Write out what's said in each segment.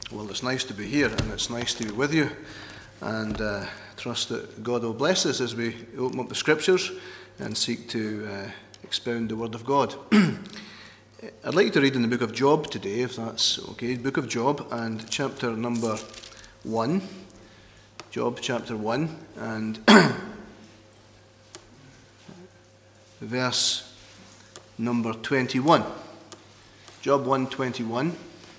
Well, it's nice to be here, and it's nice to be with you, and trust that God will bless us as we open up the Scriptures and seek to expound the Word of God. I'd like to read in the book of Job today, if that's okay. Book of Job, and chapter number 1. Job chapter 1, and verse number 21. Job 1:21.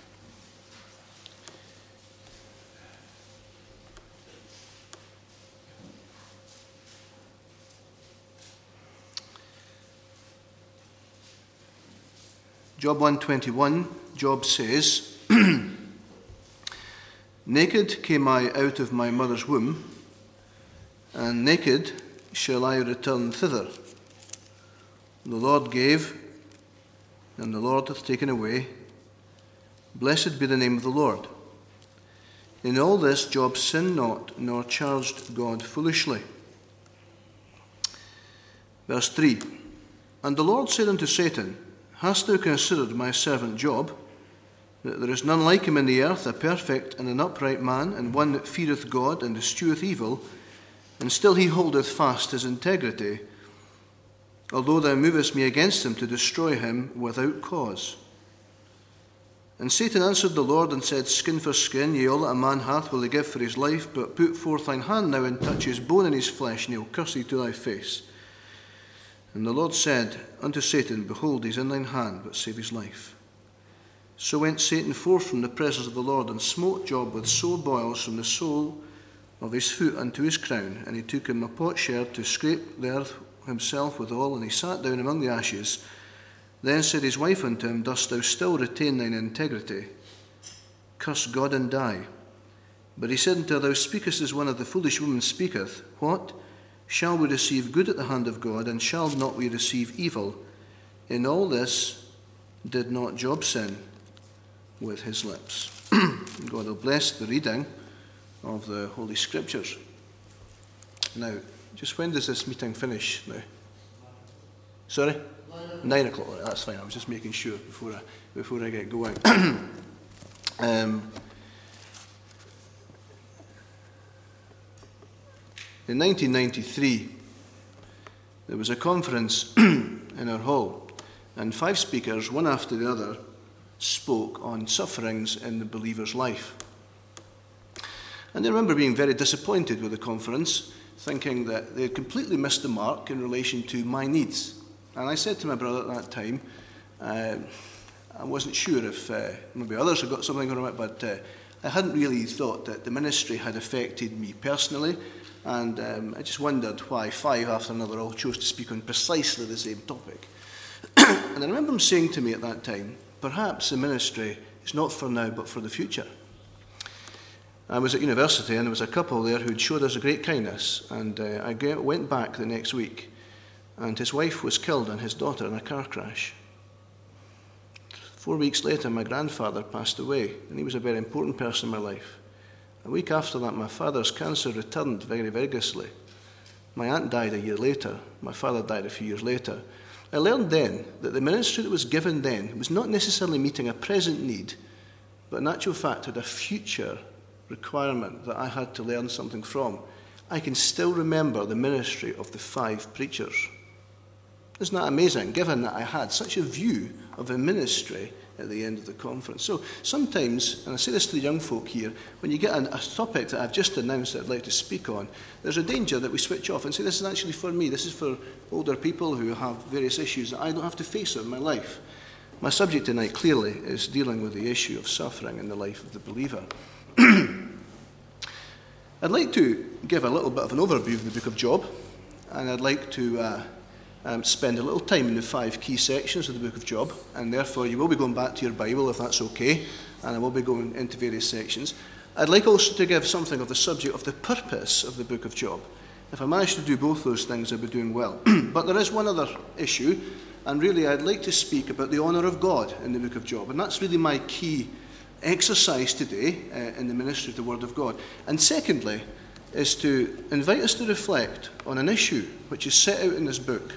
Job 1:21, Job says, "Naked came I out of my mother's womb, and naked shall I return thither. The Lord gave, and the Lord hath taken away. Blessed be the name of the Lord. In all this Job sinned not, nor charged God foolishly." Verse 3, "And the Lord said unto Satan, Hast thou considered my servant Job, that there is none like him in the earth, a perfect and an upright man, and one that feareth God and escheweth evil, and still he holdeth fast his integrity, although thou movest me against him to destroy him without cause? And Satan answered the Lord and said, Skin for skin, yea, all that a man hath will he give for his life, but put forth thine hand now and touch his bone and his flesh, and he'll curse thee to thy face. And the Lord said unto Satan, Behold, he is in thine hand, but save his life. So went Satan forth from the presence of the Lord, and smote Job with sore boils from the sole of his foot unto his crown. And he took him a potsherd to scrape the earth himself withal, and he sat down among the ashes. Then said his wife unto him, Dost thou still retain thine integrity? Curse God and die. But he said unto her, Thou speakest as one of the foolish women speaketh. What? Shall we receive good at the hand of God, and shall not we receive evil? In all this did not Job sin with his lips." God will bless the reading of the Holy Scriptures. Now, just when does this meeting finish now? Sorry? 9 o'clock. Right, that's fine. I was just making sure before I get going. In 1993, there was a conference in our hall, and 5 speakers, one after the other, spoke on sufferings in the believer's life. And I remember being very disappointed with the conference, thinking that they had completely missed the mark in relation to my needs. And I said to my brother at that time, I wasn't sure if maybe others had got something on it, but I hadn't really thought that the ministry had affected me personally. And I just wondered why 5 after another all chose to speak on precisely the same topic. And I remember him saying to me at that time, perhaps the ministry is not for now, but for the future. I was at university, and there was a couple there who'd showed us a great kindness. And I went back the next week, and his wife was killed and his daughter in a car crash. 4 weeks later, my grandfather passed away, and he was a very important person in my life. A week after that, my father's cancer returned very vigorously. My aunt died a year later. My father died a few years later. I learned then that the ministry that was given then was not necessarily meeting a present need, but in actual fact had a future requirement that I had to learn something from. I can still remember the ministry of the 5 preachers. Isn't that amazing, given that I had such a view of the ministry at the end of the conference? So sometimes, and I say this to the young folk here, when you get a topic that I've just announced that I'd like to speak on, there's a danger that we switch off and say, this is actually for me, this is for older people who have various issues that I don't have to face in my life. My subject tonight clearly is dealing with the issue of suffering in the life of the believer. I'd like to give a little bit of an overview of the book of Job, and I'd like to spend a little time in the 5 key sections of the book of Job, and therefore you will be going back to your Bible if that's okay, and I will be going into various sections. I'd like also to give something of the subject of the purpose of the book of Job. If I manage to do both those things, I'll be doing well. But there is one other issue, and really I'd like to speak about the honour of God in the book of Job, and that's really my key exercise today in the ministry of the Word of God. And secondly, is to invite us to reflect on an issue which is set out in this book.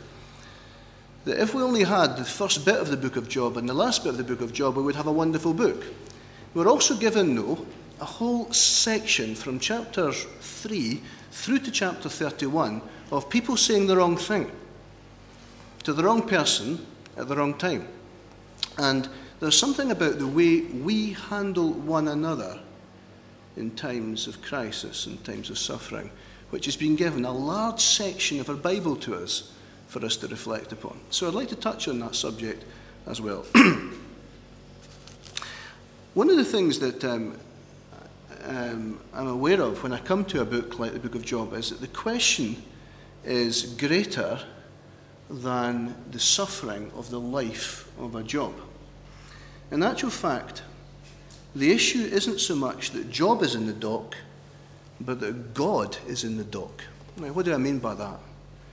That if we only had the first bit of the book of Job and the last bit of the book of Job, we would have a wonderful book. We're also given, though, a whole section from chapter 3 through to chapter 31 of people saying the wrong thing to the wrong person at the wrong time. And there's something about the way we handle one another in times of crisis, in times of suffering, which has been given a large section of our Bible to us for us to reflect upon. So I'd like to touch on that subject as well. One of the things that I'm aware of when I come to a book like the Book of Job is that the question is greater than the suffering of the life of a Job. In actual fact, the issue isn't so much that Job is in the dock, but that God is in the dock. Now, what do I mean by that?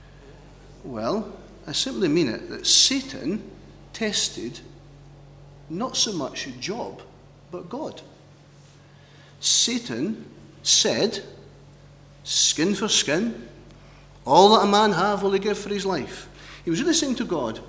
Well, I simply mean it that Satan tested not so much Job, but God. Satan said, skin for skin, all that a man have will he give for his life. He was really saying to God,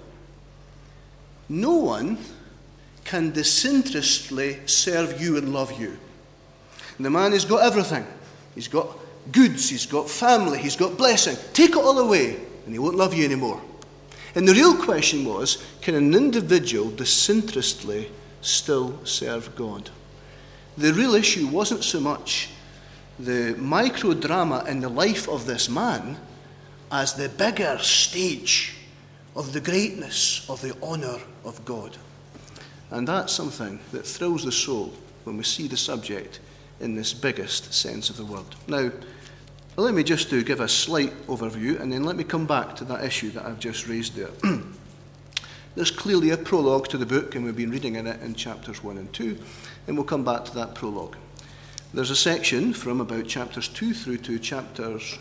no one can disinterestedly serve you and love you. And the man has got everything. He's got goods, he's got family, he's got blessing. Take it all away and he won't love you anymore. And the real question was, can an individual disinterestedly still serve God? The real issue wasn't so much the micro drama in the life of this man as the bigger stage of the greatness of the honour of God. And that's something that thrills the soul when we see the subject in this biggest sense of the word. Now, let me just give a slight overview, and then let me come back to that issue that I've just raised there. There's clearly a prologue to the book, and we've been reading in it in chapters 1 and 2, and we'll come back to that prologue. There's a section from about chapters 2 through to chapters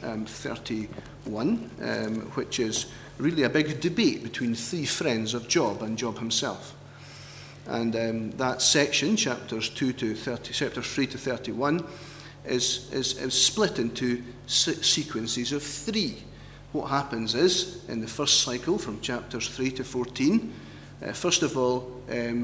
31, which is really a big debate between three friends of Job and Job himself. And that section, chapters 3 to 31, is split into sequences of 3. What happens is, in the first cycle, from chapters 3 to 14, first of all,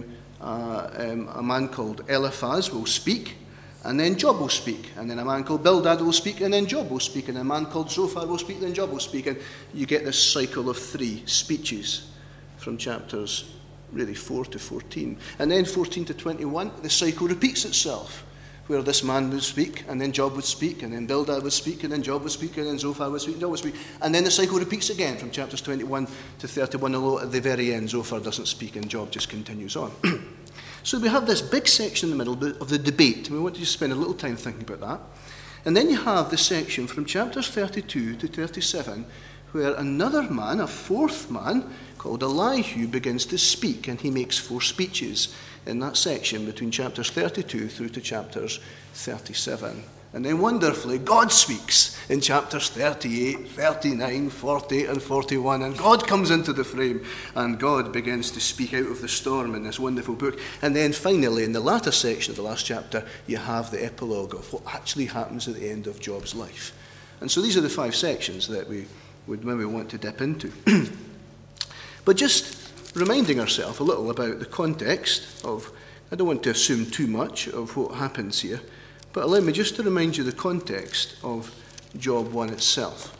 a man called Eliphaz will speak, and then Job will speak. And then a man called Bildad will speak, and then Job will speak. And a man called Zophar will speak, and then Job will speak. And you get this cycle of 3 speeches from chapters really 4 to 14. And then 14 to 21, the cycle repeats itself, where this man would speak, and then Job would speak, and then Bildad would speak, and then Job would speak, and then Zophar would speak, and Job would speak. And then the cycle repeats again from chapters 21 to 31, although at the very end Zophar doesn't speak and Job just continues on. So we have this big section in the middle of the debate, and we want you to spend a little time thinking about that. And then you have the section from chapters 32 to 37, where another man, a fourth man, called Elihu, begins to speak, and he makes 4 speeches in that section between chapters 32 through to chapters 37. And then wonderfully, God speaks in chapters 38, 39, 40, and 41. And God comes into the frame, and God begins to speak out of the storm in this wonderful book. And then finally, in the latter section of the last chapter, you have the epilogue of what actually happens at the end of Job's life. And so these are the 5 sections that we would maybe want to dip into. But just reminding ourselves a little about the context of, I don't want to assume too much of what happens here, but allow me just to remind you the context of Job 1 itself.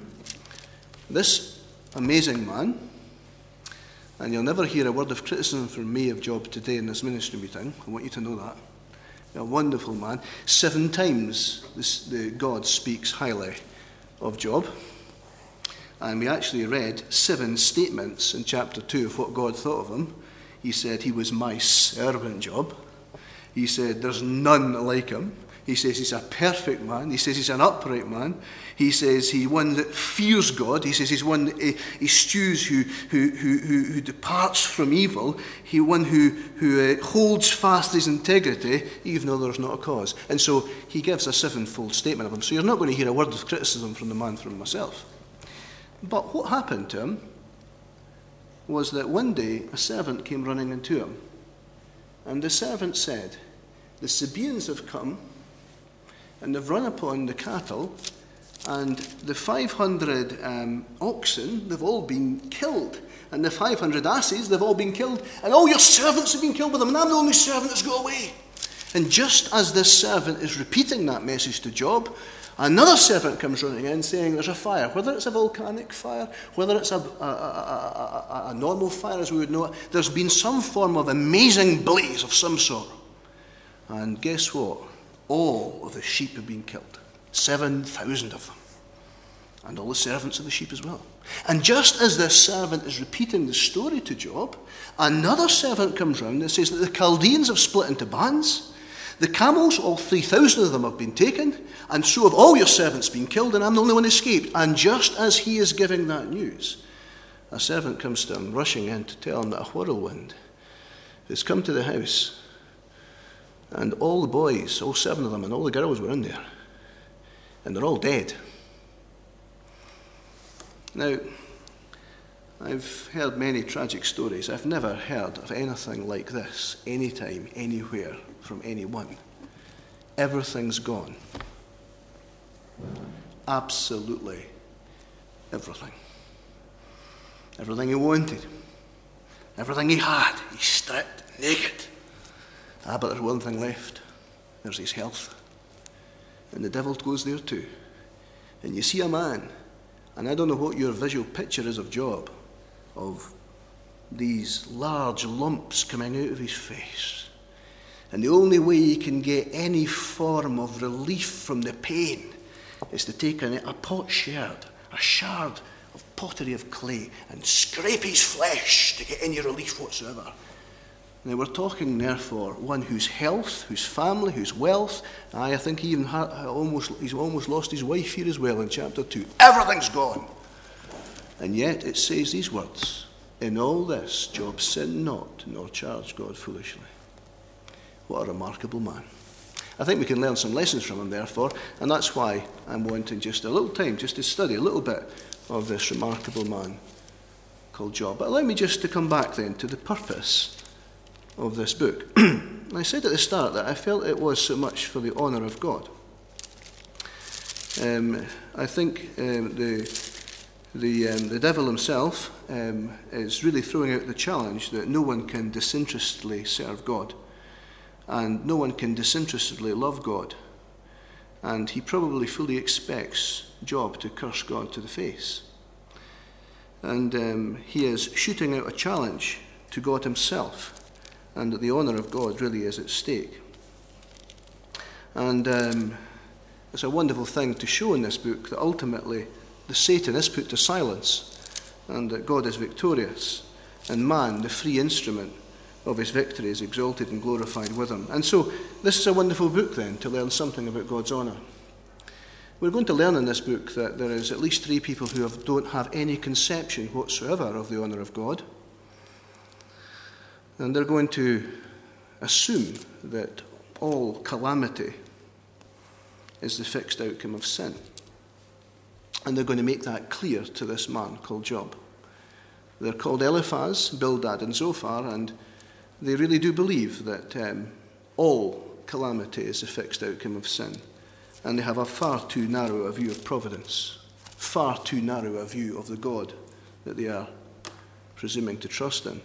This amazing man, and you'll never hear a word of criticism from me of Job today in this ministry meeting, I want you to know that. A wonderful man. 7 times God speaks highly of Job. And we actually read 7 statements in chapter 2 of what God thought of him. He said he was my servant Job. He said there's none like him. He says he's a perfect man. He says he's an upright man. He says he's one that fears God. He says he's one that eschews who departs from evil. He's one who holds fast his integrity, even though there's not a cause. And so he gives a 7-fold statement of him. So you're not going to hear a word of criticism from the man from myself. But what happened to him was that one day a servant came running into him. And the servant said, the Sabaeans have come, and they've run upon the cattle, and the 500 oxen, they've all been killed. And the 500 asses, they've all been killed. And all your servants have been killed with them, and I'm the only servant that's got away. And just as this servant is repeating that message to Job, another servant comes running in saying there's a fire. Whether it's a volcanic fire, whether it's a normal fire as we would know it, there's been some form of amazing blaze of some sort. And guess what? All of the sheep have been killed. 7,000 of them. And all the servants of the sheep as well. And just as this servant is repeating the story to Job, another servant comes round and says that the Chaldeans have split into bands. The camels, all 3,000 of them have been taken, and so have all your servants been killed, and I'm the only one escaped. And just as he is giving that news, a servant comes to him, rushing in to tell him that a whirlwind has come to the house, and all the boys, all 7 of them, and all the girls were in there, and they're all dead. Now, I've heard many tragic stories. I've never heard of anything like this, anytime, anywhere, from anyone. Everything's gone. Absolutely everything. Everything he wanted. Everything he had. He's stripped naked. But there's one thing left. There's his health. And the devil goes there too. And you see a man, and I don't know what your visual picture is of Job, of these large lumps coming out of his face. And the only way he can get any form of relief from the pain is to take a potsherd, a shard of pottery of clay, and scrape his flesh to get any relief whatsoever. Now we're talking, therefore, one whose health, whose family, whose wealth. I think he even he's almost lost his wife here as well in chapter 2. Everything's gone. And yet it says these words, in all this Job sinned not, nor charged God foolishly. What a remarkable man. I think we can learn some lessons from him, therefore, and that's why I'm wanting just a little time just to study a little bit of this remarkable man called Job. But allow me just to come back then to the purpose of this book. I said at the start that I felt it was so much for the honour of God. I think the devil himself is really throwing out the challenge that no one can disinterestedly serve God, and no one can disinterestedly love God. And he probably fully expects Job to curse God to the face. And he is shooting out a challenge to God himself, and that the honour of God really is at stake. And it's a wonderful thing to show in this book that ultimately the Satan is put to silence, and that God is victorious, and man, the free instrument of his victory, is exalted and glorified with him. And so this is a wonderful book then to learn something about God's honour. We're going to learn in this book that there is at least 3 people who don't have any conception whatsoever of the honour of God. And they're going to assume that all calamity is the fixed outcome of sin. And they're going to make that clear to this man called Job. They're called Eliphaz, Bildad, and Zophar, and they really do believe that all calamity is the fixed outcome of sin. And they have a far too narrow a view of providence, far too narrow a view of the God that they are presuming to trust in.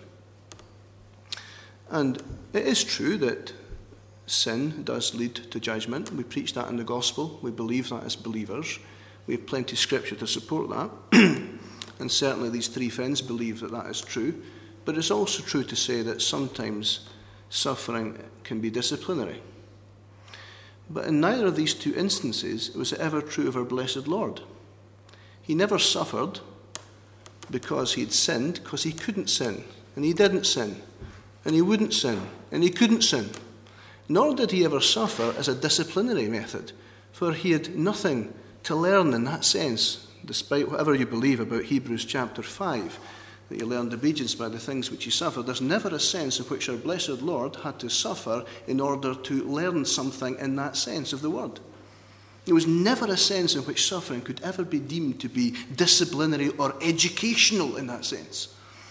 And it is true that sin does lead to judgment. We preach that in the gospel. We believe that as believers. We have plenty of scripture to support that. And certainly these 3 friends believe that that is true. But it's also true to say that sometimes suffering can be disciplinary. But in neither of these 2 instances was it ever true of our blessed Lord. He never suffered because he had sinned, because he couldn't sin. And he didn't sin. And he wouldn't sin. And he couldn't sin. Nor did he ever suffer as a disciplinary method, for he had nothing to learn in that sense, despite whatever you believe about Hebrews chapter 5, that you learned obedience by the things which he suffered. There's never a sense in which our blessed Lord had to suffer in order to learn something in that sense of the word. There was never a sense in which suffering could ever be deemed to be disciplinary or educational in that sense.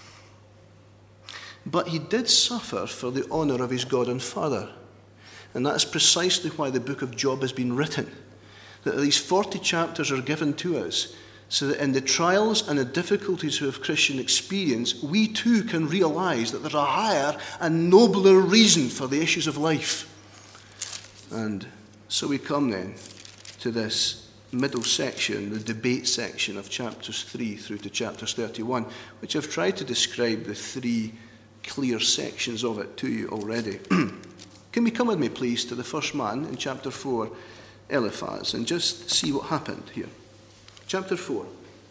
But he did suffer for the honour of his God and Father. And that's precisely why the book of Job has been written. That these 40 chapters are given to us so that in the trials and the difficulties of Christian experience, we too can realise that there's a higher and nobler reason for the issues of life. And so we come then to this middle section, the debate section of chapters 3 through to chapters 31, which I've tried to describe the three clear sections of it to you already. Can we come with me, please, to the first man in chapter 4, Eliphaz, and just see what happened here. Chapter 4.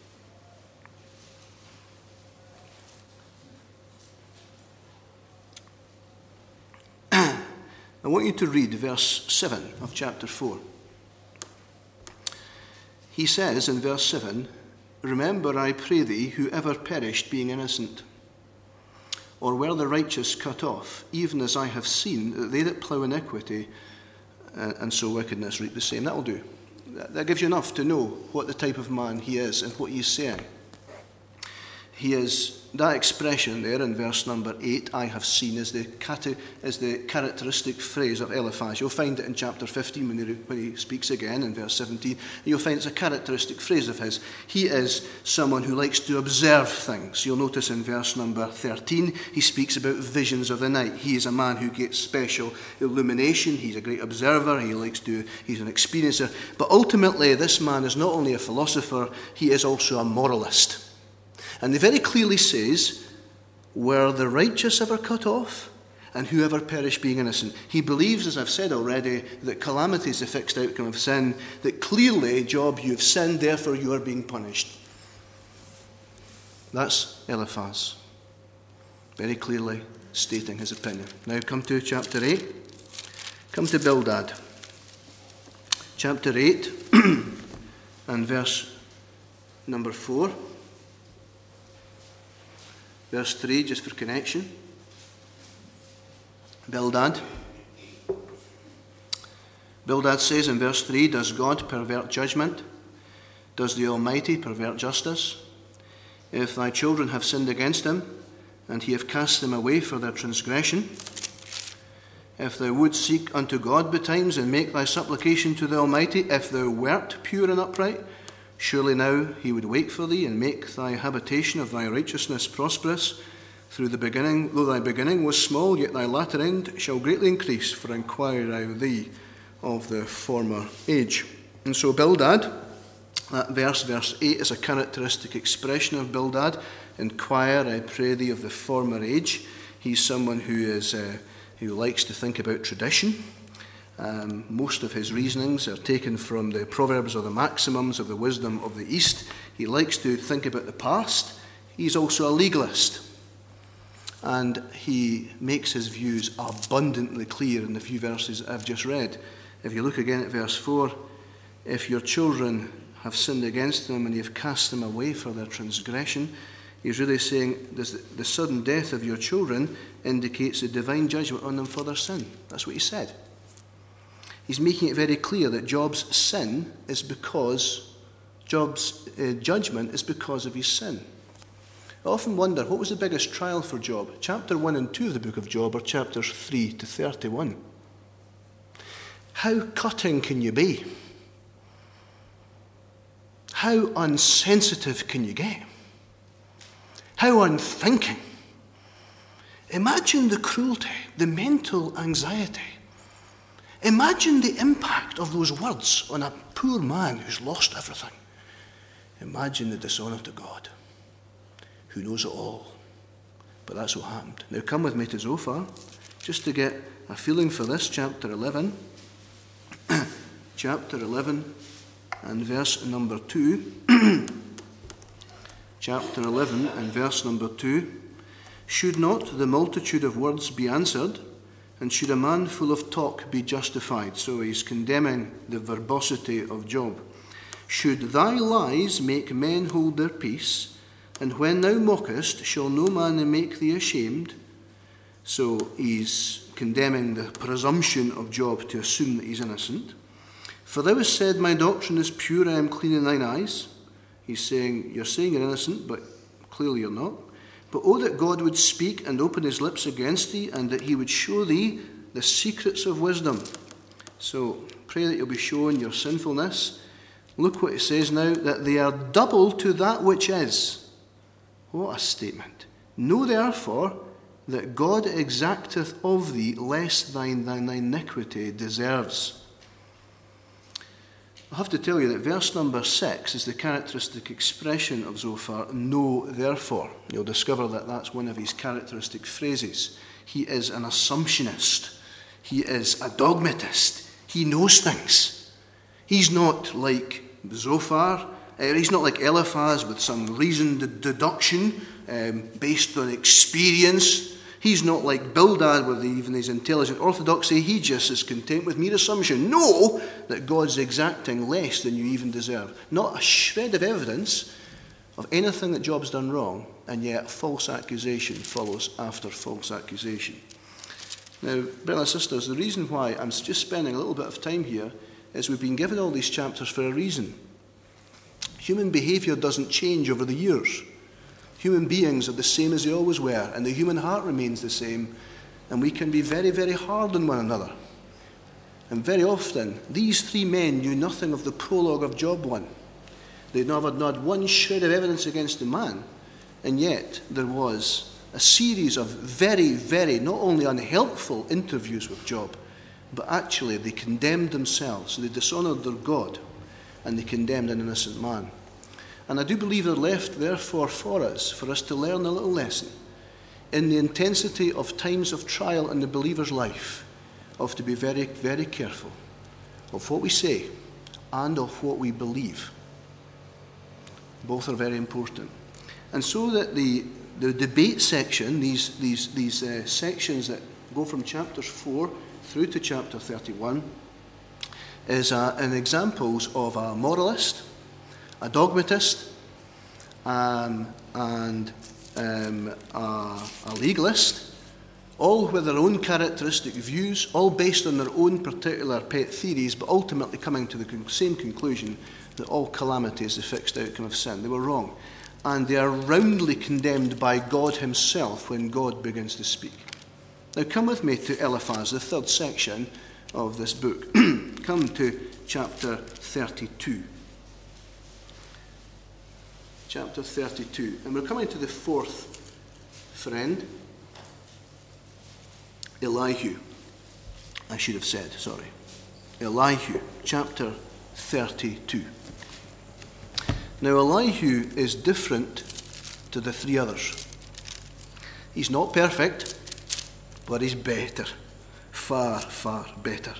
I want you to read verse 7 of chapter 4. He says in verse 7, "Remember, I pray thee, whoever perished being innocent, or were the righteous cut off, even as I have seen that they that plough iniquity and sow wickedness reap the same." That'll do. That gives you enough to know what the type of man he is and what he's saying. He is, that expression there in verse number 8, "I have seen," is the characteristic phrase of Eliphaz. You'll find it in chapter 15 when he speaks again in verse 17. You'll find it's a characteristic phrase of his. He is someone who likes to observe things. You'll notice in verse number 13, he speaks about visions of the night. He is a man who gets special illumination. He's a great observer. He's an experiencer. But ultimately, this man is not only a philosopher, he is also a moralist. And he very clearly says, "Were the righteous ever cut off? And whoever perished being innocent?" He believes, as I've said already, that calamity is the fixed outcome of sin, that clearly, Job, you have sinned, therefore you are being punished. That's Eliphaz, very clearly stating his opinion. Now come to chapter 8. Come to Bildad. Chapter 8 and verse number 4. Verse 3, just for connection. Bildad says in verse 3, "Does God pervert judgment? Does the Almighty pervert justice? If thy children have sinned against him, and he have cast them away for their transgression, if thou wouldst seek unto God betimes, and make thy supplication to the Almighty, if thou wert pure and upright, surely now he would wait for thee, and make thy habitation of thy righteousness prosperous. Though thy beginning was small, yet thy latter end shall greatly increase, for inquire I thee of the former age." And so Bildad, that verse 8, is a characteristic expression of Bildad. "Inquire, I pray thee, of the former age." He's someone who likes to think about tradition. Most of his reasonings are taken from the proverbs or the maxims of the wisdom of the East. He likes to think about the past. He's also a legalist. And he makes his views abundantly clear in the few verses I've just read. If you look again at verse 4, "If your children have sinned against them and you have cast them away for their transgression," he's really saying the sudden death of your children indicates a divine judgment on them for their sin. That's what he said. He's making it very clear that Job's judgment is because of his sin. I often wonder, what was the biggest trial for Job? Chapter 1 and 2 of the book of Job, or chapters 3 to 31? How cutting can you be? How unsensitive can you get? How unthinking? Imagine the cruelty, the mental anxiety. Imagine the impact of those words on a poor man who's lost everything. Imagine the dishonour to God, who knows it all. But that's what happened. Now come with me to Zophar, just to get a feeling for this, chapter 11. Chapter 11 and verse number 2. Chapter 11 and verse number 2. "Should not the multitude of words be answered? And should a man full of talk be justified?" So he's condemning the verbosity of Job. "Should thy lies make men hold their peace? And when thou mockest, shall no man make thee ashamed?" So he's condemning the presumption of Job to assume that he's innocent. "For thou hast said, my doctrine is pure, I am clean in thine eyes." He's saying, you're saying you're innocent, but clearly you're not. "But oh, that God would speak and open his lips against thee, and that he would show thee the secrets of wisdom." So pray that you'll be shown your sinfulness. Look what it says now, "that they are double to that which is." What a statement. "Know therefore that God exacteth of thee less thine iniquity deserves." I have to tell you that verse number 6 is the characteristic expression of Zophar, know therefore. You'll discover that that's one of his characteristic phrases. He is an assumptionist. He is a dogmatist. He knows things. He's not like Zophar. He's not like Eliphaz with some reasoned deduction based on experience. He's not like Bildad with even his intelligent orthodoxy. He just is content with mere assumption. Know that God's exacting less than you even deserve. Not a shred of evidence of anything that Job's done wrong, and yet false accusation follows after false accusation. Now, brothers and sisters, the reason why I'm just spending a little bit of time here is we've been given all these chapters for a reason. Human behaviour doesn't change over the years. Human beings are the same as they always were, and the human heart remains the same, and we can be very, very hard on one another. And very often, these three men knew nothing of the prologue of Job 1. They'd not had one shred of evidence against the man, and yet there was a series of very, very, not only unhelpful interviews with Job, but actually they condemned themselves, they dishonoured their God, and they condemned an innocent man. And I do believe they're left, therefore, for us to learn a little lesson in the intensity of times of trial in the believer's life, of to be very, very careful of what we say and of what we believe. Both are very important. And so that the debate section, these sections that go from chapters 4 through to chapter 31, is an examples of a moralist, a dogmatist, and a legalist, all with their own characteristic views, all based on their own particular pet theories, but ultimately coming to the same conclusion that all calamity is the fixed outcome of sin. They were wrong. And they are roundly condemned by God himself when God begins to speak. Now come with me to Eliphaz, the third section of this book. Come to chapter 32. Chapter 32. And we're coming to the fourth friend, Elihu. I should have said, sorry. Elihu, chapter 32. Now, Elihu is different to the three others. He's not perfect, but he's better. Far, far better.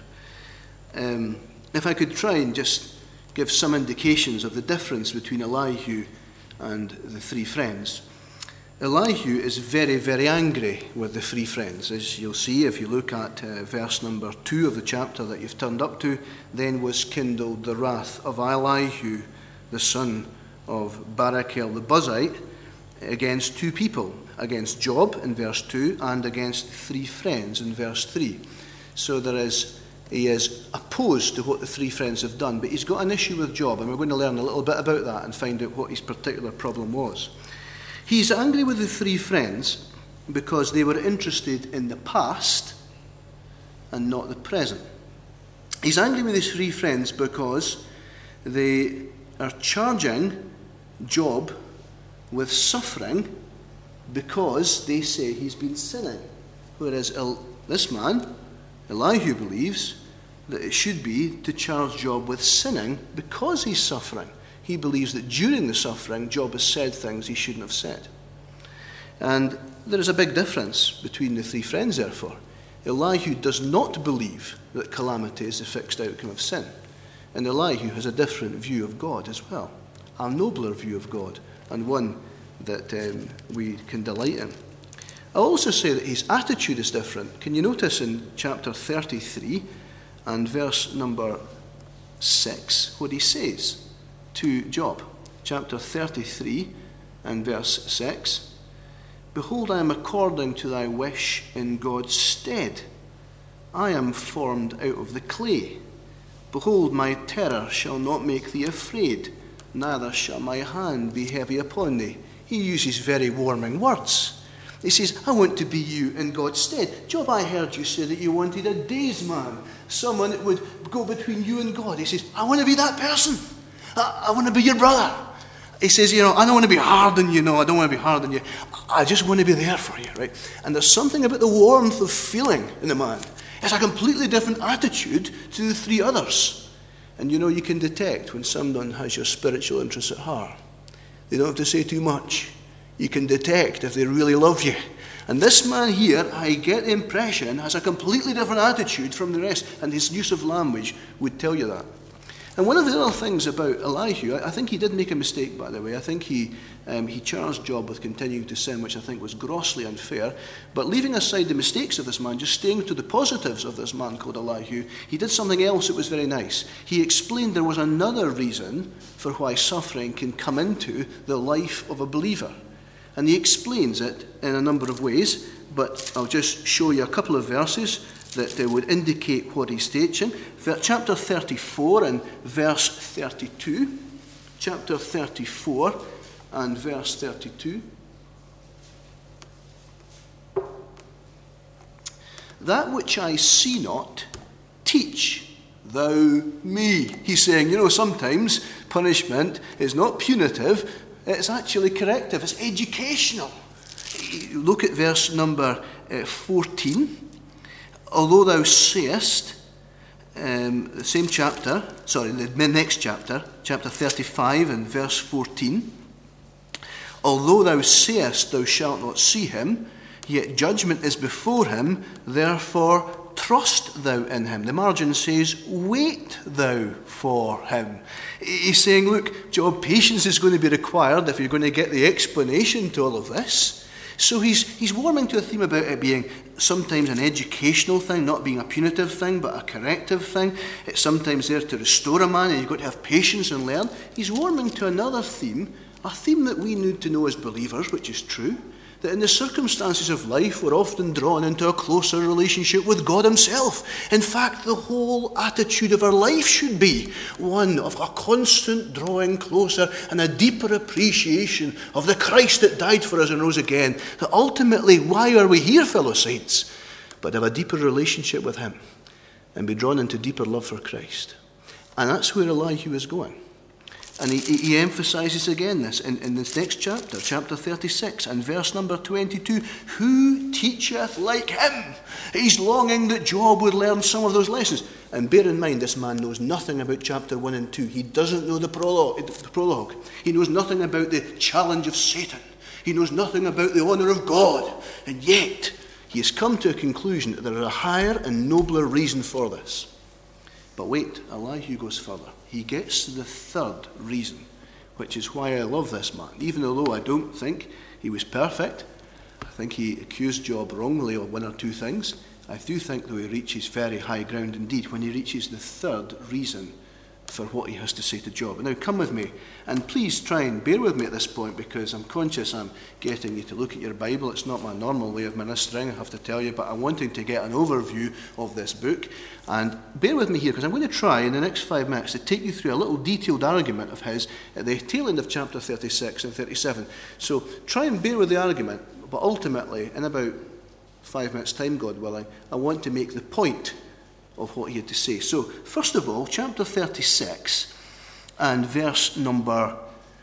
If I could try and just give some indications of the difference between Elihu and the three friends. Elihu is very, very angry with the three friends. As you'll see if you look at verse number 2 of the chapter that you've turned up to, then was kindled the wrath of Elihu, the son of Barachel the Buzite, against two people, against Job in verse 2 and against three friends in verse 3. So he is opposed to what the three friends have done, but he's got an issue with Job, and we're going to learn a little bit about that and find out what his particular problem was. He's angry with the three friends because they were interested in the past and not the present. He's angry with his three friends because they are charging Job with suffering because they say he's been sinning. Whereas this man, Elihu, believes that it should be to charge Job with sinning because he's suffering. He believes that during the suffering, Job has said things he shouldn't have said. And there is a big difference between the three friends, therefore. Elihu does not believe that calamity is the fixed outcome of sin. And Elihu has a different view of God as well, a nobler view of God, and one that we can delight in. I'll also say that his attitude is different. Can you notice in chapter 33 and verse number 6 what he says to Job? Chapter 33 and verse 6. Behold, I am according to thy wish in God's stead. I am formed out of the clay. Behold, my terror shall not make thee afraid, neither shall my hand be heavy upon thee. He uses very warming words. He says, I want to be you in God's stead. Job, I heard you say that you wanted a days man, someone that would go between you and God. He says, I want to be that person. I want to be your brother. He says, I don't want to be hard on you. No, I don't want to be hard on you. I just want to be there for you, right? And there's something about the warmth of feeling in the man. It's a completely different attitude to the three others. And you can detect when someone has your spiritual interests at heart. They don't have to say too much. You can detect if they really love you. And this man here, I get the impression, has a completely different attitude from the rest, and his use of language would tell you that. And one of the other things about Elihu, I think he did make a mistake, by the way. I think he charged Job with continuing to sin, which I think was grossly unfair. But leaving aside the mistakes of this man, just staying to the positives of this man called Elihu, he did something else that was very nice. He explained there was another reason for why suffering can come into the life of a believer. And he explains it in a number of ways, but I'll just show you a couple of verses that would indicate what he's teaching. Chapter 34 and verse 32. Chapter 34 and verse 32. That which I see not, teach thou me. He's saying, sometimes punishment is not punitive, it's actually corrective, it's educational. Look at verse number 14. Although thou sayest, the same chapter, the next chapter, chapter 35 and verse 14, although thou sayest thou shalt not see him, yet judgment is before him, therefore trust thou in him. The margin says, wait thou for him. He's saying, look, Job, patience is going to be required if you're going to get the explanation to all of this. So he's warming to a theme about it being sometimes an educational thing, not being a punitive thing, but a corrective thing. It's sometimes there to restore a man, and you've got to have patience and learn. He's warming to another theme, a theme that we need to know as believers, which is true, that in the circumstances of life, we're often drawn into a closer relationship with God himself. In fact, the whole attitude of our life should be one of a constant drawing closer and a deeper appreciation of the Christ that died for us and rose again. That ultimately, why are we here, fellow saints? But have a deeper relationship with him and be drawn into deeper love for Christ. And that's where Elihu is going. And he emphasizes again this in this next chapter, chapter 36 and verse number 22. Who teacheth like him? He's longing that Job would learn some of those lessons. And bear in mind, this man knows nothing about chapter 1 and 2. He doesn't know the prologue. He knows nothing about the challenge of Satan. He knows nothing about the honor of God. And yet, he has come to a conclusion that there is a higher and nobler reason for this. But wait, Elihu goes further. He gets to the third reason, which is why I love this man. Even although I don't think he was perfect, I think he accused Job wrongly of one or two things, I do think, though, he reaches very high ground indeed when he reaches the third reason for what he has to say to Job. Now come with me, and please try and bear with me at this point, because I'm conscious I'm getting you to look at your Bible. It's not my normal way of ministering, I have to tell you, but I'm wanting to get an overview of this book. And bear with me here, because I'm going to try in the next 5 minutes to take you through a little detailed argument of his at the tail end of chapter 36 and 37. So try and bear with the argument, but ultimately, in about 5 minutes' time, God willing, I want to make the point of what he had to say. So, first of all, chapter 36 and verse number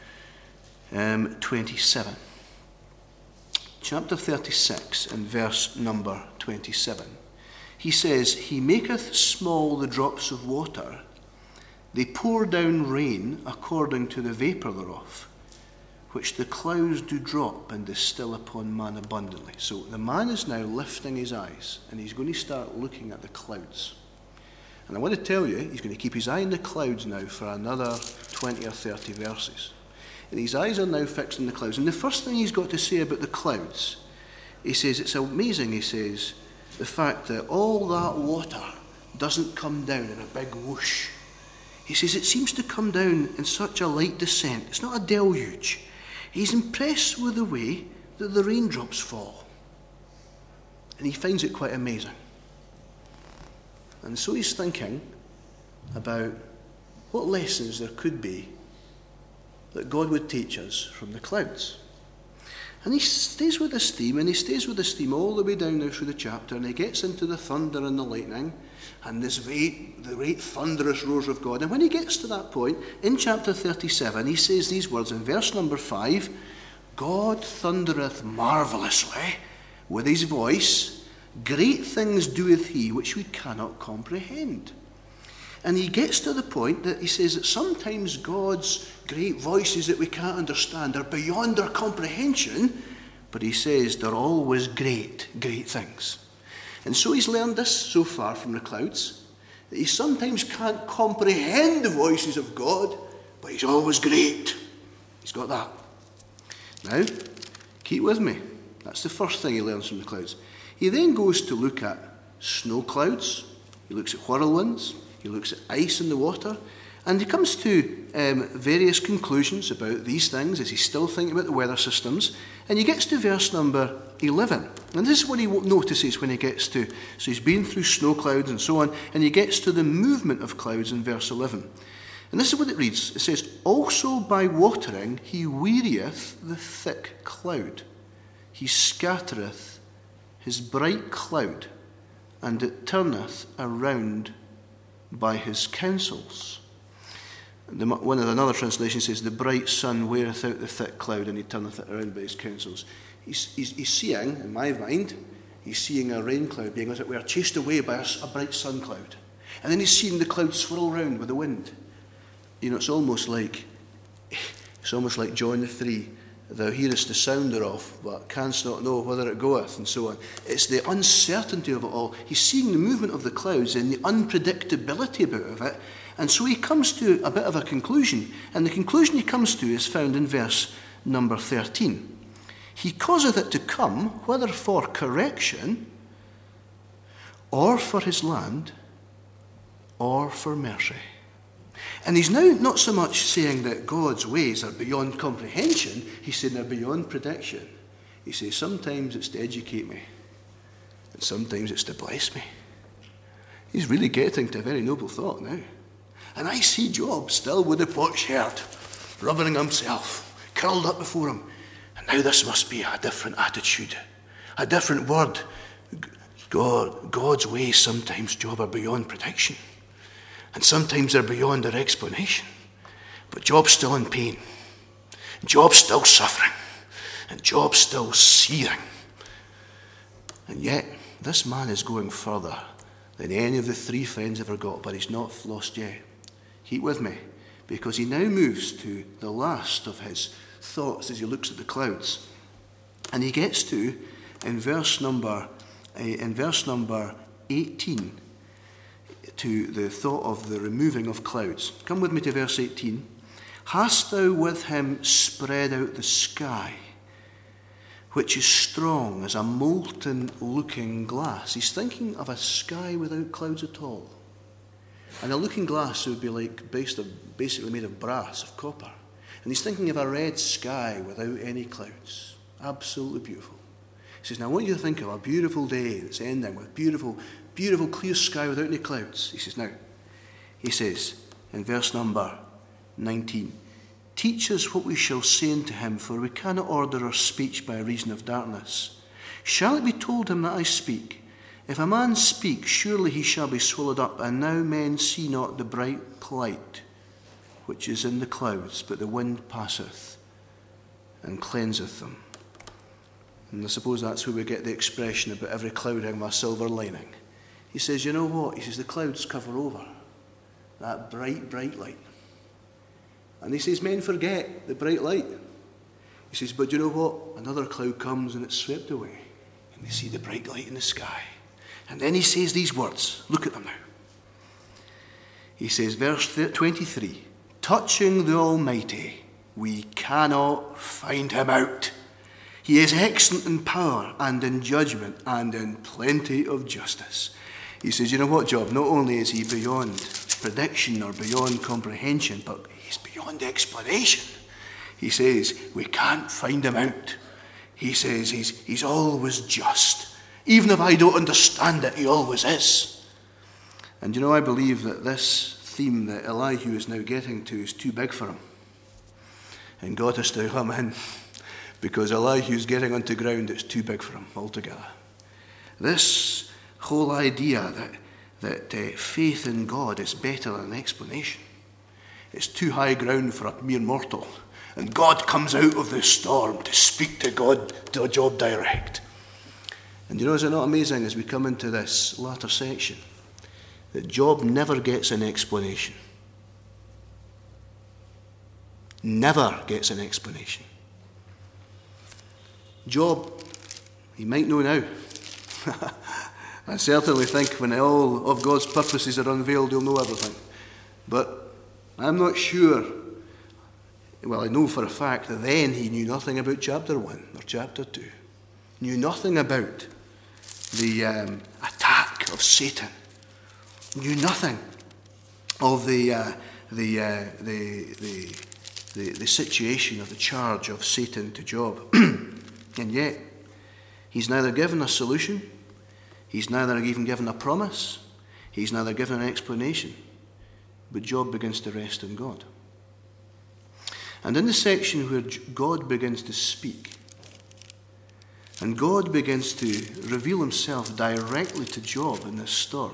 27. Chapter 36 and verse number 27. He says, He maketh small the drops of water, they pour down rain according to the vapour thereof, which the clouds do drop and distill upon man abundantly. So the man is now lifting his eyes, and he's going to start looking at the clouds. And I want to tell you, he's going to keep his eye on the clouds now for another 20 or 30 verses. And his eyes are now fixed on the clouds. And the first thing he's got to say about the clouds, he says, it's amazing, he says, the fact that all that water doesn't come down in a big whoosh. He says it seems to come down in such a light descent. It's not a deluge. He's impressed with the way that the raindrops fall. And he finds it quite amazing. And so he's thinking about what lessons there could be that God would teach us from the clouds. And he stays with this theme, and he stays with this theme all the way down now through the chapter, and he gets into the thunder and the lightning, and the great thunderous roars of God. And when he gets to that point, in chapter 37, he says these words in verse number 5, God thundereth marvellously with his voice, great things doeth he which we cannot comprehend. And he gets to the point that he says that sometimes God's great voices that we can't understand are beyond our comprehension, but he says they're always great, great things. And so he's learned this so far from the clouds, that he sometimes can't comprehend the voices of God, but he's always great. He's got that. Now, keep with me. That's the first thing he learns from the clouds. He then goes to look at snow clouds. He looks at whirlwinds. He looks at ice in the water. And he comes to various conclusions about these things as he's still thinking about the weather systems. And he gets to verse number 11. And this is what he notices when he gets to. So he's been through snow clouds and so on. And he gets to the movement of clouds in verse 11. And this is what it reads. It says, "Also by watering he wearieth the thick cloud. He scattereth his bright cloud, and it turneth around by his counsels." Another translation says, "The bright sun weareth out the thick cloud, and he turneth it around by his counsels." He's seeing, in my mind, he's seeing a rain cloud being, as it were, chased away by a bright sun cloud. And then he's seeing the cloud swirl round with the wind. You know, it's almost like John 3, "Thou hearest the sound thereof, but canst not know whither it goeth," and so on. It's the uncertainty of it all. He's seeing the movement of the clouds and the unpredictability of it. And so he comes to a bit of a conclusion. And the conclusion he comes to is found in verse number 13. "He causeth it to come, whether for correction, or for his land, or for mercy." And he's now not so much saying that God's ways are beyond comprehension, he's saying they're beyond prediction. He says sometimes it's to educate me, and sometimes it's to bless me. He's really getting to a very noble thought now. And I see Job still with the potsherd, rubbing himself, curled up before him. And now this must be a different attitude, a different word. God's ways sometimes, Job, are beyond prediction. And sometimes they're beyond our explanation. But Job's still in pain. Job's still suffering. And Job's still seething. And yet, this man is going further than any of the three friends ever got, but he's not lost yet. Keep with me, because he now moves to the last of his thoughts as he looks at the clouds. And he gets to, in verse number 18, to the thought of the removing of clouds. Come with me to verse 18. "Hast thou with him spread out the sky, which is strong as a molten looking glass?" He's thinking of a sky without clouds at all. And a looking glass would be like basically made of brass, of copper. And he's thinking of a red sky without any clouds. Absolutely beautiful. He says, "Now I want you to think of a beautiful day that's ending with beautiful clear sky without any clouds." He says in verse number 19, "Teach us what we shall say unto him, for we cannot order our speech by reason of darkness. Shall it be told him that I speak? If a man speak, surely he shall be swallowed up. And now men see not the bright light which is in the clouds, but the wind passeth and cleanseth them." And I suppose that's where we get the expression about every cloud having a silver lining. He says, you know what? He says, the clouds cover over that bright, bright light. And he says, men forget the bright light. He says, but you know what? Another cloud comes and it's swept away. And they see the bright light in the sky. And then he says these words. Look at them now. He says, verse 23, "Touching the Almighty, we cannot find him out. He is excellent in power and in judgment and in plenty of justice." He says, you know what, Job? Not only is he beyond prediction or beyond comprehension, but he's beyond explanation. He says, we can't find him out. He says he's always just. Even if I don't understand it, he always is. And you know, I believe that this theme that Elihu is now getting to is too big for him. And God has to come in, because Elihu's getting onto ground that's too big for him altogether. This whole idea that faith in God is better than an explanation. It's too high ground for a mere mortal. And God comes out of the storm to speak to Job direct. And you know, is it not amazing as we come into this latter section that Job never gets an explanation. Never gets an explanation. Job, he might know now. I certainly think when all of God's purposes are unveiled, he'll know everything. But I'm not sure. Well, I know for a fact that then he knew nothing about chapter 1 or chapter 2. Knew nothing about the attack of Satan. Knew nothing of the situation of the charge of Satan to Job. And yet, he's neither given a solution, he's neither even given a promise, he's neither given an explanation, but Job begins to rest in God. And in the section where God begins to speak, and God begins to reveal himself directly to Job in this storm,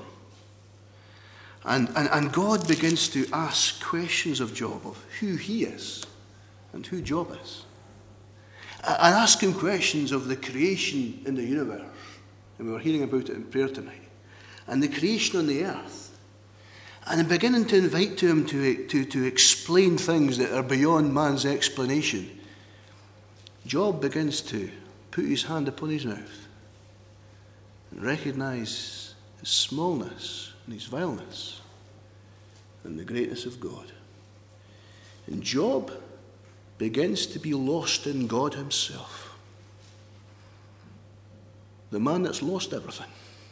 and God begins to ask questions of Job of who he is and who Job is. And ask him questions of the creation in the universe. And we were hearing about it in prayer tonight. And the creation on the earth. And beginning to invite him to explain things that are beyond man's explanation. Job begins to put his hand upon his mouth and recognize his smallness and his vileness and the greatness of God. And Job begins to be lost in God himself. The man that's lost everything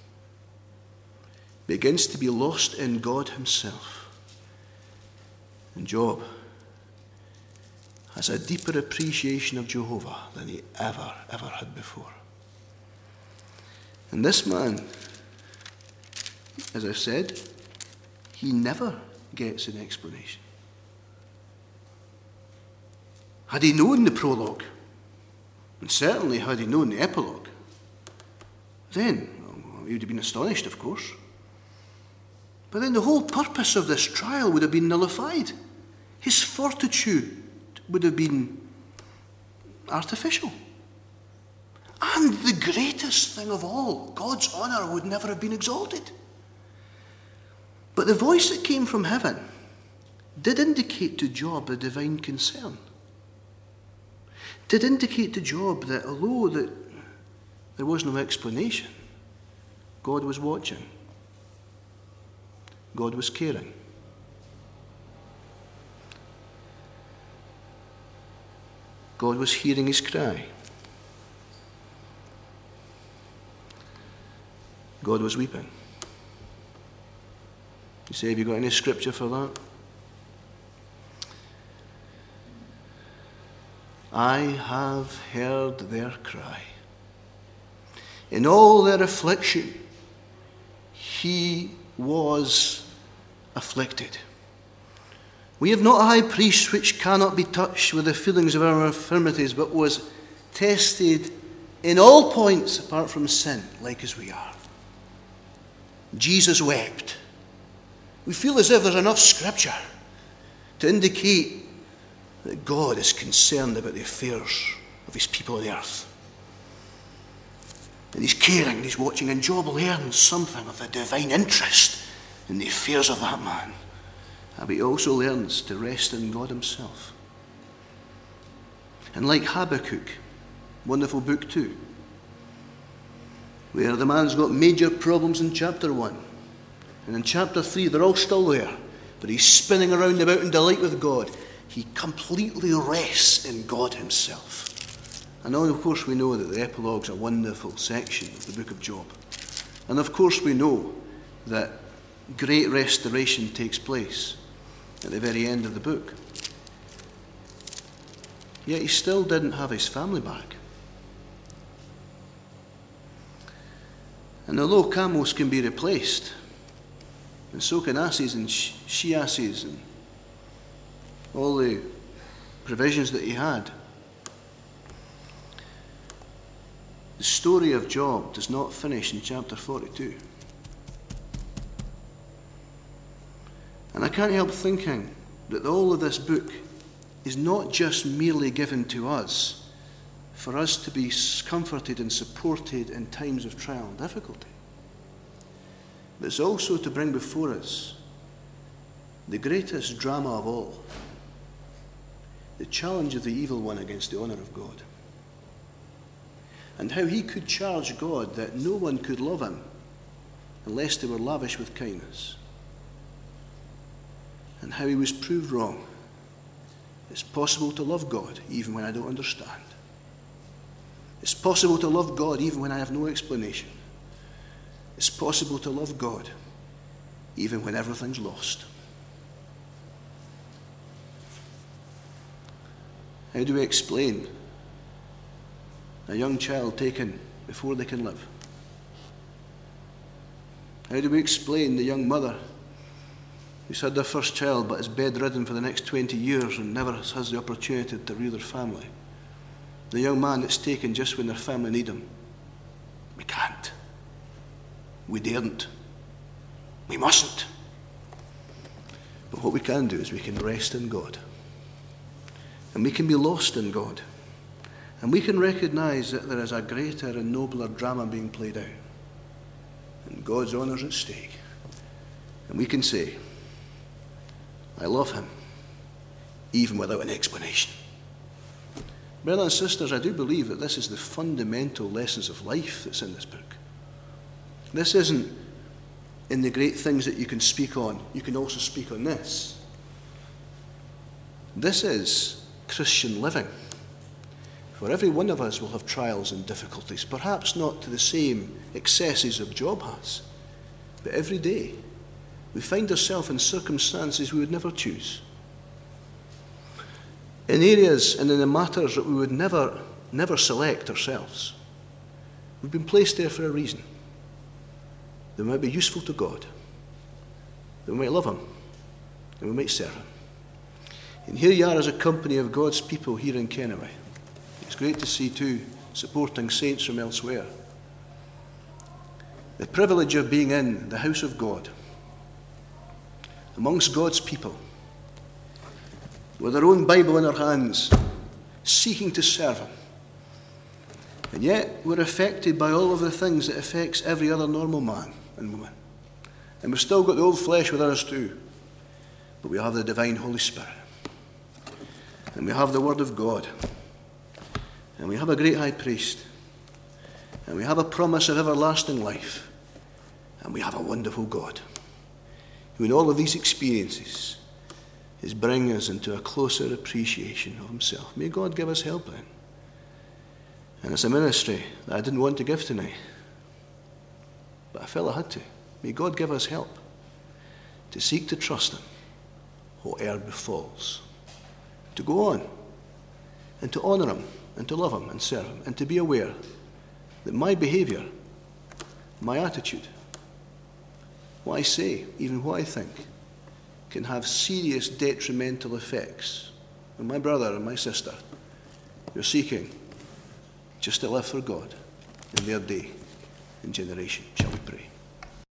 begins to be lost in God himself. And Job has a deeper appreciation of Jehovah than he ever had before. And this man, as I've said, he never gets an explanation. Had he known the prologue, and certainly had he known the epilogue, then he would have been astonished, of course. But then the whole purpose of this trial would have been nullified. His fortitude would have been artificial. And the greatest thing of all, God's honour would never have been exalted. But the voice that came from heaven did indicate to Job a divine concern. Did indicate to Job that although that there was no explanation, God was watching. God was caring. God was hearing his cry. God was weeping. You say, have you got any scripture for that? I have heard their cry. In all their affliction, he was afflicted. We have not a high priest which cannot be touched with the feelings of our infirmities, but was tested in all points apart from sin, like as we are. Jesus wept. We feel as if there's enough scripture to indicate that God is concerned about the affairs of his people on the earth. And he's caring, and he's watching, and Job learns something of the divine interest in the affairs of that man. But he also learns to rest in God himself. And like Habakkuk, wonderful book too, where the man's got major problems in chapter 1. And in chapter 3, they're all still there. But he's spinning around about in delight with God. He completely rests in God himself. And of course we know that the epilogue's a wonderful section of the book of Job. And of course we know that great restoration takes place at the very end of the book. Yet he still didn't have his family back. And although camels can be replaced, and so can asses and she-asses and all the provisions that he had, the story of Job does not finish in chapter 42. And I can't help thinking that all of this book is not just merely given to us for us to be comforted and supported in times of trial and difficulty. but it's also to bring before us the greatest drama of all, the challenge of the evil one against the honour of God, and how he could charge God that no one could love him unless they were lavish with kindness, and how he was proved wrong. It's possible to love God even when I don't understand. It's possible to love God even when I have no explanation. It's possible to love God even when everything's lost. How do we explain a young child taken before they can live? How do we explain the young mother who's had their first child but is bedridden for the next 20 years and never has the opportunity to rear their family? The young man that's taken just when their family need him. We can't. We daren't. We mustn't. But what we can do is we can rest in God. And we can be lost in God. And we can recognize that there is a greater and nobler drama being played out. And God's honour's at stake. And we can say, I love him, even without an explanation. Brothers and sisters, I do believe that this is the fundamental lessons of life that's in this book. This isn't in the great things that you can speak on. You can also speak on this. This is Christian living. For every one of us will have trials and difficulties, perhaps not to the same excesses of Job has, but every day we find ourselves in circumstances we would never choose. In areas and in the matters that we would never select ourselves. We've been placed there for a reason. That we might be useful to God. That we might love him. And we might serve him. And here you are as a company of God's people here in Kennoway. It's great to see too supporting saints from elsewhere. The privilege of being in the house of God, amongst God's people, with their own Bible in their hands, seeking to serve him. And yet we're affected by all of the things that affects every other normal man and woman. And we've still got the old flesh within us too. But we have the divine Holy Spirit. And we have the Word of God. And we have a great high priest. And we have a promise of everlasting life. And we have a wonderful God, who in all of these experiences is bringing us into a closer appreciation of himself. May God give us help then. And it's a ministry that I didn't want to give tonight, but I felt I had to. May God give us help to seek to trust him, whate'er befalls, to go on and to honour him and to love him and serve him, and to be aware that my behaviour, my attitude, what I say, even what I think, can have serious detrimental effects on my brother and my sister who are seeking just to live for God in their day and generation. Shall we pray?